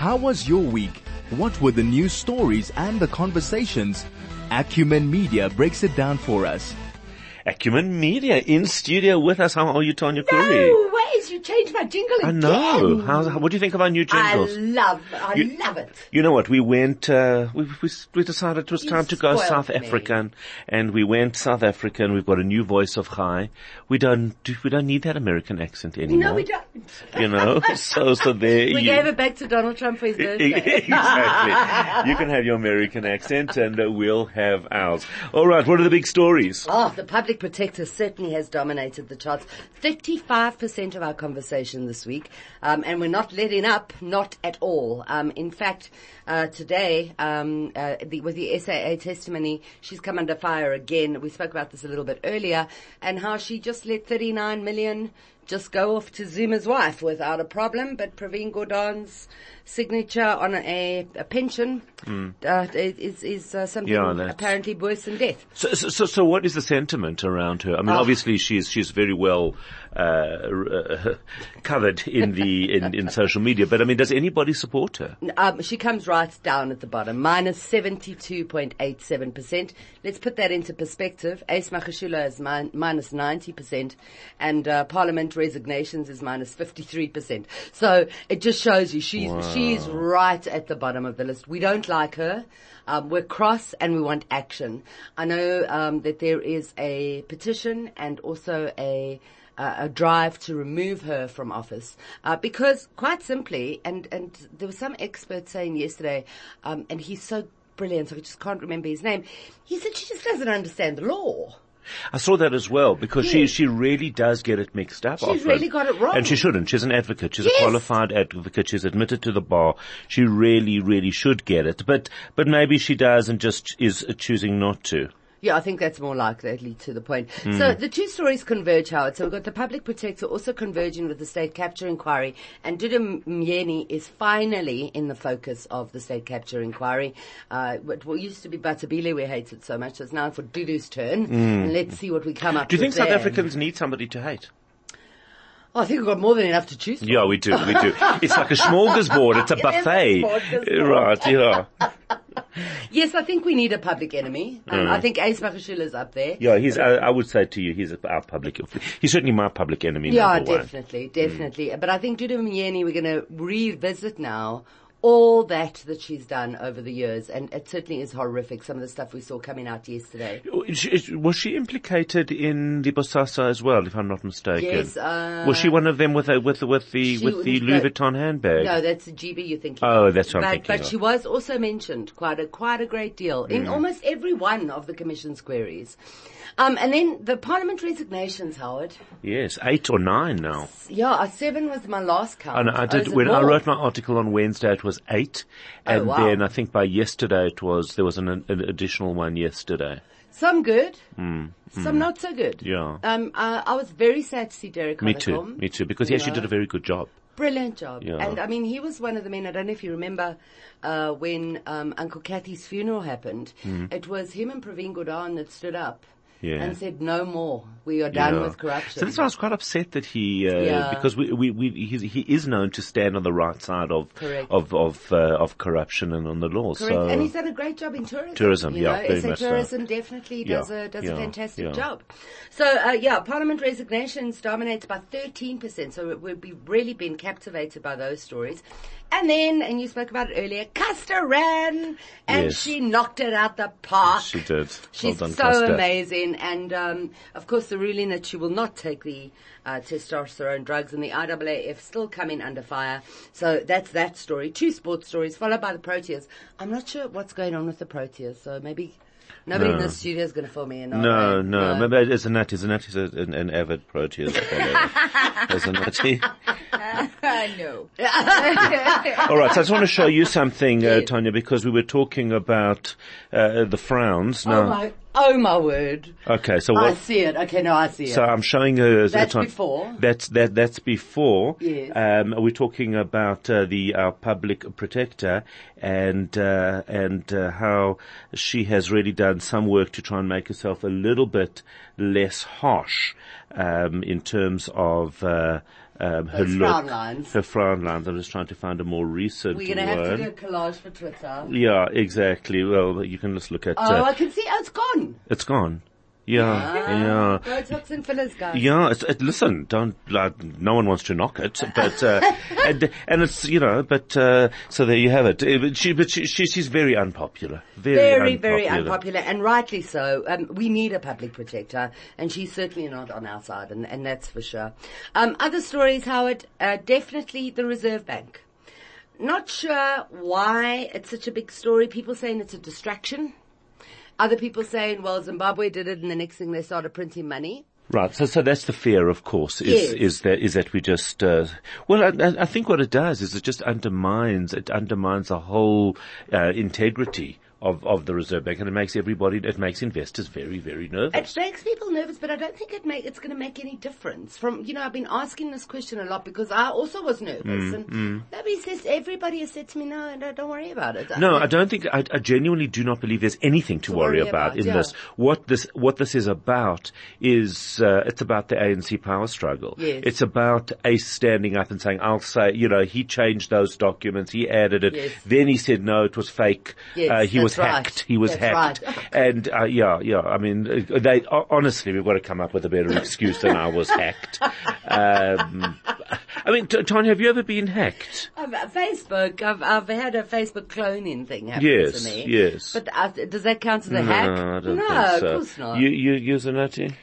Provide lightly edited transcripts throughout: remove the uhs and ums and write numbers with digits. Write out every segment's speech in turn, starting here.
How was your week? What were the news stories and the conversations? Acumen Media breaks it down for us. Acumen Media in studio with us. How are you, Tanya Curry? No ways, you changed my jingle again. I know. What do you think of our new jingles? I love it. You know what? We went, we decided it was time to go South Africa, and we went South Africa, and we've got a new voice of Chai. We don't need that American accent anymore. No, we don't. You know, so there we gave it back to Donald Trump for his birthday. Exactly. You can have your American accent, and we'll have ours. All right. What are the big stories? Oh, the Public Protector certainly has dominated the charts. 35% of our conversation this week, and we're not letting up, not at all. In fact, today, with the SAA testimony, she's come under fire again. We spoke about this a little bit earlier, and how she just let 39 million just go off to Zuma's wife without a problem, but Pravin Gordhan's signature on a pension is something apparently worse than death. So what is the sentiment around her? I mean, obviously she's very well covered in social media, but I mean, does anybody support her? She comes right down at the bottom, minus 72.87%. Let's put that into perspective. Ace Magashula is minus 90%, and Parliament resignations is minus 53%. So it just shows you she's right at the bottom of the list. We don't like her. We're cross and we want action. I know that there is a petition and also a drive to remove her from office, because quite simply, and there was some expert saying yesterday, and he's so brilliant, so I just can't remember his name. He said she just doesn't understand the law. I saw that as well, because she really does get it mixed up. She's really got it wrong. And she shouldn't. She's an advocate. She's a qualified advocate. She's admitted to the bar. She really, really should get it. But maybe she does and just is choosing not to. Yeah, I think that's more likely to the point. So the two stories converge, Howard. So we've got the Public Protector also converging with the state capture inquiry, and Dudu Myeni is finally in the focus of the state capture inquiry. What used to be Batabile, we hated so much, so it's now for Dudu's turn. And let's see what we come up with. Do you think South Africans need somebody to hate? Oh, I think we've got more than enough to choose from. Yeah, we do. It's like a smorgasbord. It's a buffet. Right, yeah. Yes, I think we need a public enemy. I think Ace Magashula's up there. Yeah, I would say to you, he's certainly my public enemy. Yeah, definitely. But I think Dudu Myeni, we're going to revisit now all that she's done over the years, and it certainly is horrific, some of the stuff we saw coming out yesterday. Was she implicated in the Bosasa as well, if I'm not mistaken? Yes. Was she one of them with the Louis Vuitton handbag? No, that's the GB you're thinking. Oh, that's what I'm thinking. But she was also mentioned quite a great deal in almost every one of the Commission's queries. And then the Parliament resignations, Howard. Yes, 8 or 9 now. Yeah, 7 was my last count. I I wrote my article on Wednesday, it was 8, and then I think by yesterday there was an additional one yesterday. Some good, some not so good. Yeah. I was very sad to see Derek Honeycomb. Me too, because he actually did a very good job. Brilliant job. Yeah. And I mean, he was one of the men, I don't know if you remember, when Uncle Kathy's funeral happened, it was him and Pravin Gordhan that stood up. And said, no more. We are done with corruption. So that's why I was quite upset that he, because he is known to stand on the right side of corruption and on the law. Correct. So, and he's done a great job in tourism. Very much tourism definitely does a fantastic job. So, Parliament resignations dominates by 13%. So we've really been captivated by those stories. And then, and you spoke about it earlier, Custer ran, and she knocked it out the park. She did. She's well done, so Custer. amazing. And, of course, the ruling that she will not take the testosterone drugs, and the IAAF still coming under fire. So that's that story. 2 sports stories, followed by the Proteas. I'm not sure what's going on with the Proteas, so maybe nobody in the studio is going to fill me in. No. Maybe it's an avid Proteas fan. Isn't it? No. All right, so I just want to show you something, Tanya, because we were talking about the frowns. Now, Oh my word. Okay, so I see it. Okay, no, I see it. So I'm showing her. That's before. That's before. Yes. We're talking about our public protector and how she has really done some work to try and make herself a little bit less harsh in terms of her Those look. frown lines. Her frown lines. I'm just trying to find a more recent one. We're going to have to do a collage for Twitter. Yeah, exactly. Well, you can just look at... I can see. Oh, it's gone. It's gone. Yeah. Botox and fillers, guys. Yeah, listen, no one wants to knock it, but, and it's, so there you have it. She's very unpopular. Very unpopular, and rightly so. We need a public protector, and she's certainly not on our side, and that's for sure. Other stories, Howard, definitely the Reserve Bank. Not sure why it's such a big story. People saying it's a distraction. Other people saying, well, Zimbabwe did it and the next thing they started printing money. Right. So that's the fear, of course, is that we just, I think what it does is it just undermines the whole, integrity of the Reserve Bank, and it makes investors very, very nervous. It makes people nervous, but I don't think it's going to make any difference. I've been asking this question a lot because I also was nervous, and everybody has said to me, no, don't worry about it. No, I don't think, I genuinely do not believe there's anything to worry about in this. What this is about is, it's about the ANC power struggle. Yes. It's about Ace standing up and saying, I'll say, he changed those documents, he added it, yes. Then he said, no, it was fake, he was hacked. He was hacked. Right. And, I mean, honestly, we've got to come up with a better excuse than I was hacked. I mean, Tanya, have you ever been hacked? Facebook, I've had a Facebook cloning thing happen to me. Yes. But, does that count as a hack? I don't think so. Of course not. You use a nutty?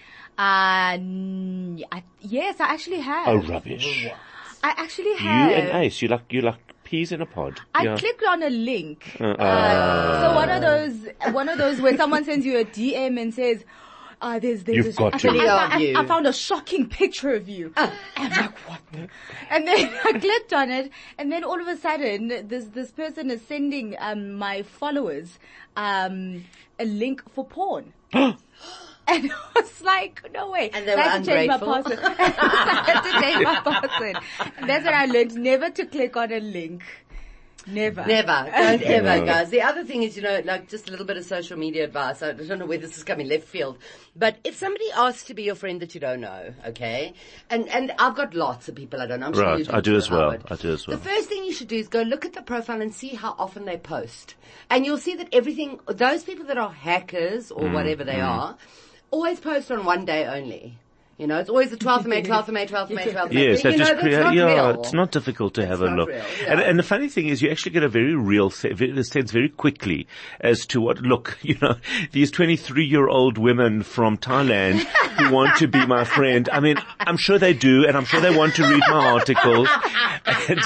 Yes, I actually have. Oh, rubbish. I actually have. You and Ace, you like peas in a pod. I clicked on a link. So one of those where someone sends you a DM and says, there's You've got to. I found a shocking picture of you. I'm like, what? And then I clicked on it, and then all of a sudden, this person is sending my followers a link for porn. And I was like, no way. And they were ungrateful. I had to change my password. That's what I learned, never to click on a link. Never. Don't ever, guys. The other thing is, just a little bit of social media advice. I don't know where this is coming left field. But if somebody asks to be your friend that you don't know, okay? And I've got lots of people I don't know. I'm sure you do. I do as well. The first thing you should do is go look at the profile and see how often they post. And you'll see that those people that are hackers or whatever they are, always post on one day only. It's always the 12th of May, 12th of May, 12th of May, 12th of May. Yes, real. It's not difficult to have a look. Real, yeah. And the funny thing is you actually get a very real sense very quickly as to these 23-year-old women from Thailand who want to be my friend. I mean, I'm sure they do, and I'm sure they want to read my articles. And,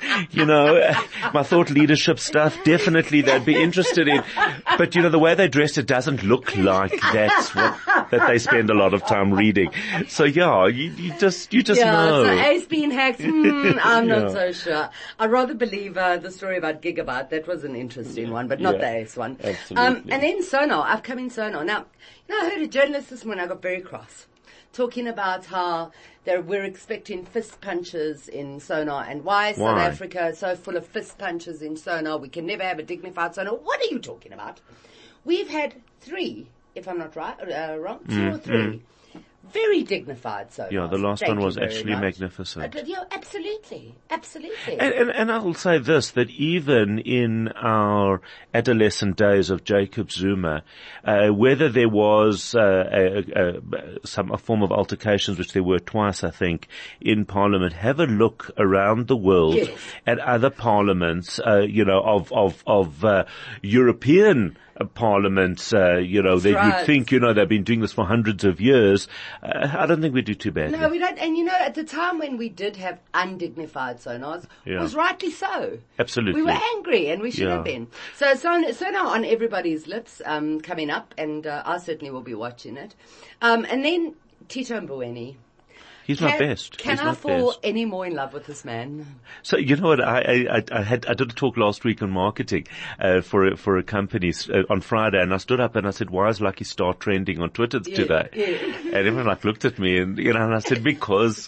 my thought leadership stuff, definitely they'd be interested in. But, the way they dress, it doesn't look like that they spend a lot of time reading. So you just know. So Ace being hacked, I'm not so sure. I'd rather believe the story about Gigabyte. That was an interesting one, but not the Ace one. Absolutely. And then Sonar, upcoming Sonar. Now, I heard a journalist this morning, I got very cross, talking about how we're expecting fist punches in Sonar and why South Africa is so full of fist punches in Sonar. We can never have a dignified Sonar. What are you talking about? We've had 3, if I'm not wrong, 2 or 3. Very dignified sonars. Yeah, the last one was actually magnificent. Absolutely. And I'll say this, that even in our adolescent days of Jacob Zuma, whether there was a form of altercations, which there were twice, I think, in Parliament, have a look around the world at other parliaments, of European parliaments, you'd think, they've been doing this for hundreds of years. I don't think we do too badly. No, we don't. And at the time when we did have undignified sonars, it was rightly so. Absolutely. We were angry and we should have been. So Sonar on everybody's lips, coming up, and I certainly will be watching it. And then Tito Mboweni. He's my best. Can I fall any more in love with this man? So you know what? I did a talk last week on marketing for a company on Friday, and I stood up and I said, "Why is Lucky Star trending on Twitter today?" And everyone looked at me, and and I said, "Because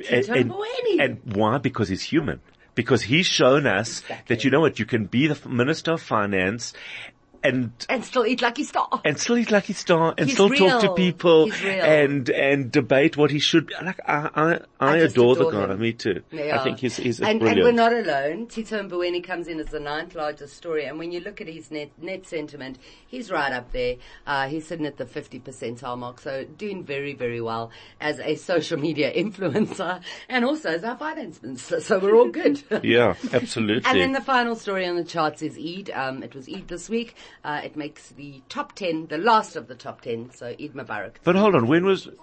and why? Because he's human. Because he's shown us that you can be the Minister of Finance and still eat Lucky Star. And still eat Lucky Star, and He's still talk to real. people, He's real. and debate what he should be. Like, I just adore the adore guy. him. Me too. Yeah. I think he's and brilliant. we're not alone. Tito Mboweni comes in as the 9th largest story, and when you look at his net sentiment, he's right up there. He's sitting at the 50 percentile mark, so doing very, very well as a social media influencer, and also as our finance minister. So we're all good. Yeah, absolutely. And then the final story on the charts is Eid. It was Eid this week. It makes the top 10, the last of the top 10. So Eid Mubarak. But hold on, when was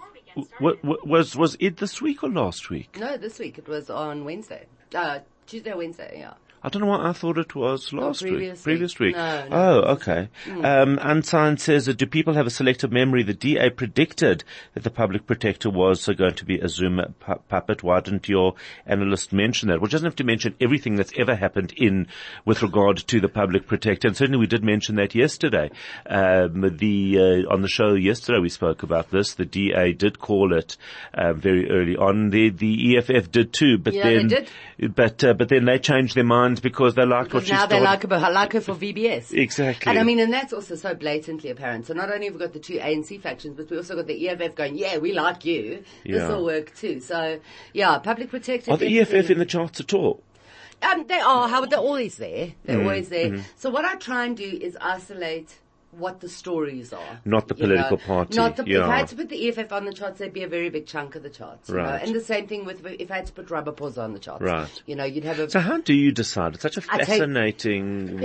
it this week or last week? No, this week. It was on Wednesday. Tuesday or Wednesday, yeah. I don't know why I thought it was last week. Previous week. No. Oh, okay. Unsigned says, do people have a selective memory? The DA predicted that the public protector was going to be a Zuma puppet. Why didn't your analyst mention that? Well, it doesn't have to mention everything that's ever happened with regard to the public protector. And certainly we did mention that yesterday. On the show yesterday we spoke about this. The DA did call it, very early on. The EFF did too, but they did. But then they changed their minds because they liked what she now started. they like her for VBS. Exactly. And I mean, and that's also so blatantly apparent. So not only have we got the two ANC factions, but we also got the EFF going, yeah, we like you. This will work too. So yeah, public protector. Are the EFF in the charts at all? They are. How they're always there. They're always there. So what I try and do is isolate what the stories are. Not the political party. If I had to put the EFF on the charts, they'd be a very big chunk of the charts. You know? Right. And the same thing with, if I had to put Rubber Paws on the charts. Right. You know, you'd have a... So how do you decide? It's such a fascinating...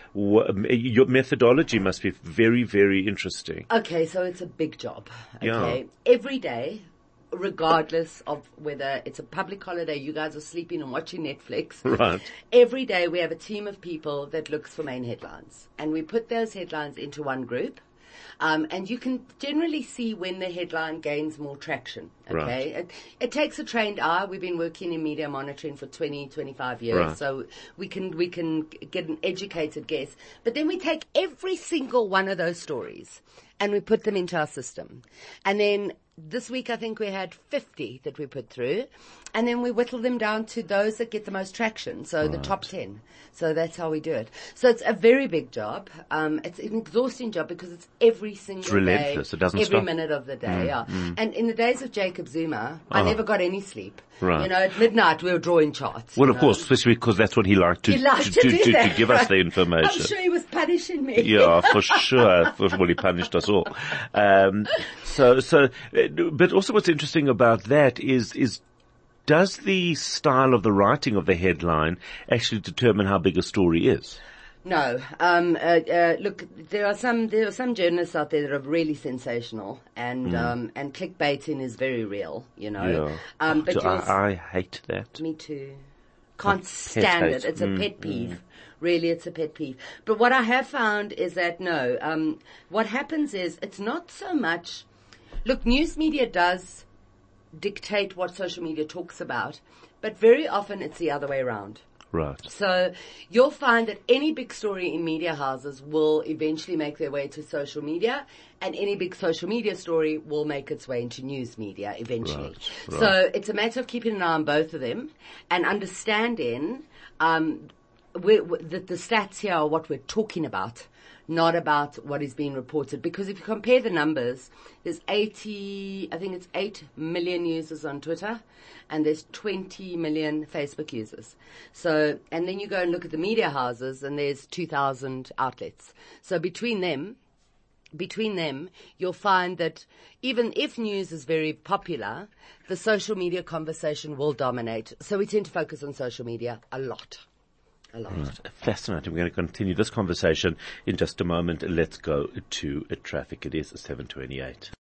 your methodology must be very, very interesting. Okay, so it's a big job. Okay. Yeah. Every day, regardless of whether it's a public holiday, you guys are sleeping and watching Netflix. Right. Every day we have a team of people that looks for main headlines. And we put those headlines into one group. And you can generally see when the headline gains more traction. Okay. Right. It takes a trained eye. We've been working in media monitoring for 25 years. Right. So we can get an educated guess. But then we take every single one of those stories and we put them into our system. And then this week I think we had 50 that we put through, and then we whittle them down to those that get the most traction. So the top 10. So that's how we do it. So it's a very big job. It's an exhausting job because it's every single It's relentless. day. It doesn't every stop. minute of the day. And in the days of Jacob Zuma, I never got any sleep. Right. You know, at midnight we were drawing charts. Well, of course, especially because that's what he liked to He liked to do that, give us right. the information. I'm sure he was punishing me. Yeah, for sure. Well, he punished us all. But also what's interesting about that is does the style of the writing of the headline actually determine how big a story is? No. Look, there are some journalists out there that are really sensational, and clickbaiting is very real, you know. Yeah. But I hate that. me too. Can't stand it. It's a pet peeve. Really, it's a pet peeve. But what I have found is that what happens is it's not so much. Look, news media does dictate what social media talks about, but very often it's the other way around. Right. So you'll find that any big story in media houses will eventually make their way to social media, and any big social media story will make its way into news media eventually. Right. So it's a matter of keeping an eye on both of them and understanding that the stats here are what we're talking about, not about what is being reported. Because if you compare the numbers, there's 8 million users on Twitter, and there's 20 million Facebook users. So, and then you go and look at the media houses, and there's 2,000 outlets. So between them, you'll find that even if news is very popular, the social media conversation will dominate. So we tend to focus on social media a lot. Right. Fascinating. We're going to continue this conversation in just a moment. Let's go to traffic. It is 7:28.